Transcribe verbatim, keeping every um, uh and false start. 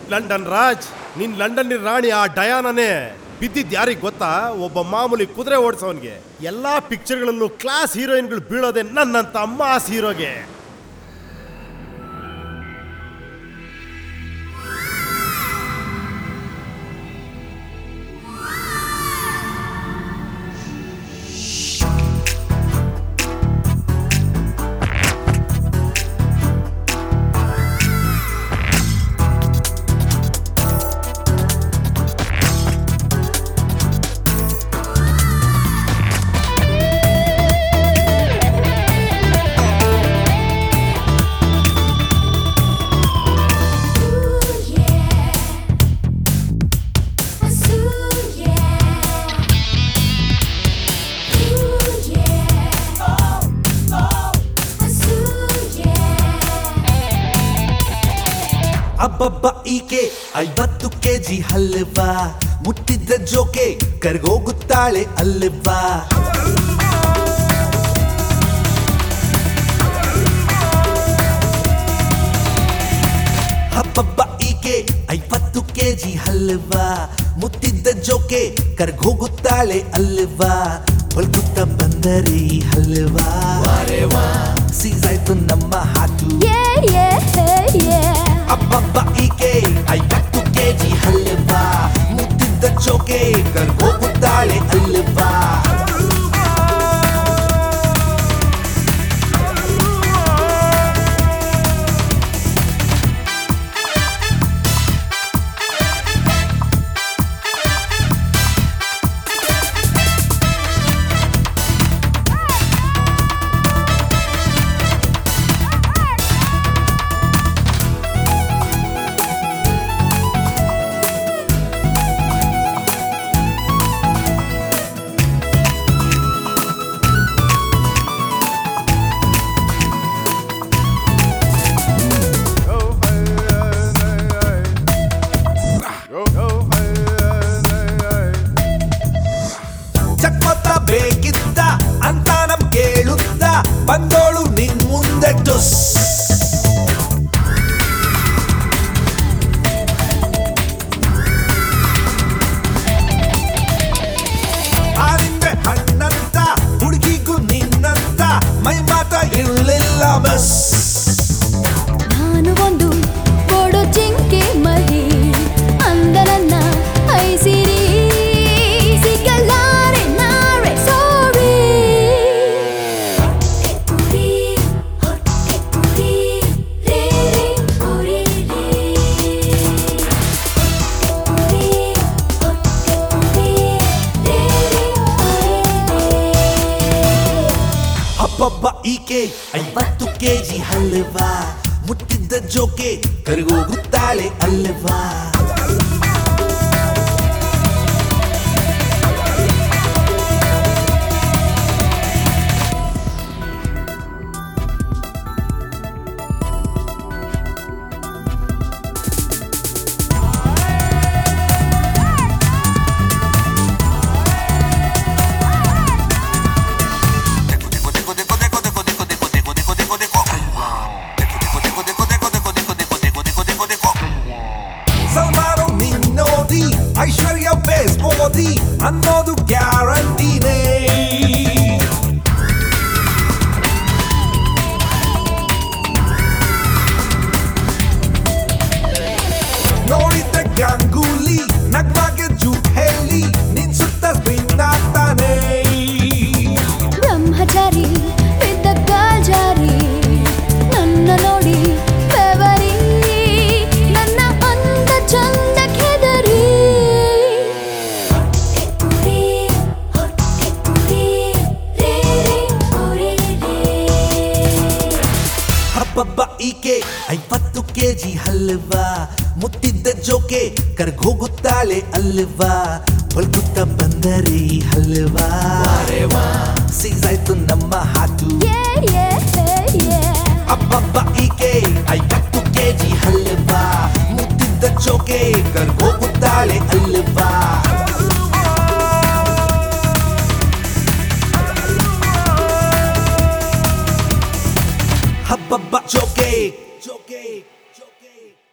London Raj, ನಿನ್ London ರಾಣಿ ಆ ಡಯಾನನೇ ಬಿದ್ದಿದ್ ಯಾರಿಗ್ ಗೊತ್ತಾ? ಒಬ್ಬ ಮಾಮೂಲಿ ಕುದುರೆ ಓಡಿಸೋನ್ಗೆ. ಎಲ್ಲಾ ಪಿಕ್ಚರ್ಗಳಲ್ಲೂ ಕ್ಲಾಸ್ ಹೀರೋಯಿನ್ಗಳು ಬೀಳೋದೆ ನನ್ನಂತ ಮಾಸ್ ಹೀರೋಗೆ. ಅಬ್ಬಬ್ಬ ಈಕೆ ಐವತ್ತು ಕೆಜಿ ಹಲ್ವಾ, ಮುಟ್ಟಿದ್ದ ಜೋಕೆ ಕರ್ಗೋಗುತ್ತಾಳೆ ಅಲ್ವಾ. ಅಬ್ಬಬ್ಬ ಈಕೆ ಐವತ್ತು ಕೆಜಿ ಹಲ್ವಾ, ಮುಟ್ಟಿದ್ದ ಜೋಕೆ ಕರ್ಗೋಗುತ್ತಾಳೆ ಅಲ್ವಾ. ಹೊಲ್ಗುತ್ತ ಬಂದರೆ ಹಲ್ವಾ, ಸೀಸಾಯ್ತು ನಮ್ಮ ಹಾಟು. ಅಬ್ಬಬ್ಬ ಈಕೆ ಐವತ್ತು ಕೆಜಿ ಹಲ್ವಾ, ಮುತ್ತಿದ್ದ ಚೋಕೆ ಕರ್ಗೋಗುತ್ತಾಳೆ ಅಲ್ವಾ. ಚಕ್ಮತ್ತ ಬೇಕಿದ್ದ ಅಂತ ನಮ್ ಕೇಳುತ್ತ ಬಂದೋಳು ನಿನ್ ಮುಂದೆ ಟುಸ್. ಆರಿಂದೆ ಹಣ್ಣಂತ ಹುಡುಗಿಗೂ ನಿನ್ನಂತ ಮೈ ಮಾತ ಇರಲಿಲ್ಲ ಬಸ್. ನಾನು ಒಂದು ಕೊಡು ಜಿಂಕೆ ಮರಿ ಅಂದರನ್ನ ಐಸಿರಿ ಸಿಗಲಾರೆ ನಾರೆ ಸಾರಿ. ಹೊಟ್ಟೆ ಪುರಿ ರೇ ರೇ ಪುರಿ ರೇ, ಹೊಟ್ಟೆ ಪುರಿ ರೇ ರೇ ಪುರಿ ರೇ. ಅಬ್ಬಬ್ಬ ಈಕೆ ಐವತ್ತು ಕೆಜಿ ಹಲ್ವಾ, ಮುಟ್ಟಿದ್ದ ಜೋಕೆ ಕರಗೋಗುತ್ತಾಳೆ ಅಲ್ವಾ. ಸಲ್ಮಾನು ನಿನ್ನೋದಿ ಐಶ್ವರ್ಯ ಬೇಸ್ ಮೋದಿ ಅನ್ನೋದು ಗ್ಯಾರಂಟಿನೇ. ನೋಡಿದ್ದ ಗಂಗೂಲಿ ನಗ್ಮಾಗೆ ಜೂಟ್ ಹೇಳಿ ನಿನ್ ಸುತ್ತ ಸ್ಪಿನ್ ಆಗ್ತಾನೆ. ಬ್ರಹ್ಮಚಾರಿ ಬಿದ್ದ ಕಾಲ್ಜಾರಿ ನನ್ನ ನೋಡಿ ಬೆವರಿ, ನನ್ನ ಅಂದ ಚಂದ ಕೆದರಿ. ಹೊಟ್ಟೆ ಪುರಿ ರೇ ರೇ ಪುರಿ ರೇ. ಅಬ್ಬಬ್ಬ ಈಕೆ ಐವತ್ತು ಕೆಜಿ ಹಲ್ವಾ, ಮುಟ್ಟಿದ್ದ ಜೋಕೆ ಕರ್ಗೋಗುತ್ತಾಳೆ ಅಲ್ವಾ. ಹೊಲ್ಗುತ್ತ ಬಂದರೆ ಹಲ್ವಾ, ಸೀಸಾಯ್ತು ನಮ್ಮ ಹಾಟು. ಅಬ್ಬಬ್ಬ ಈಕೆ ಐವತ್ತು ಕೆಜಿ ಹಲ್ವಾ, ಮುಟ್ಟಿದ್ದ ಚೋಕೆ ಕರ್ಗೋಗುತ್ತಾಳೆ ಅಲ್ವಾ. ಹಬ್ಬಬ್ಬ ಚೋಕೆ ಚೋಕೆ ಚೋಕೆ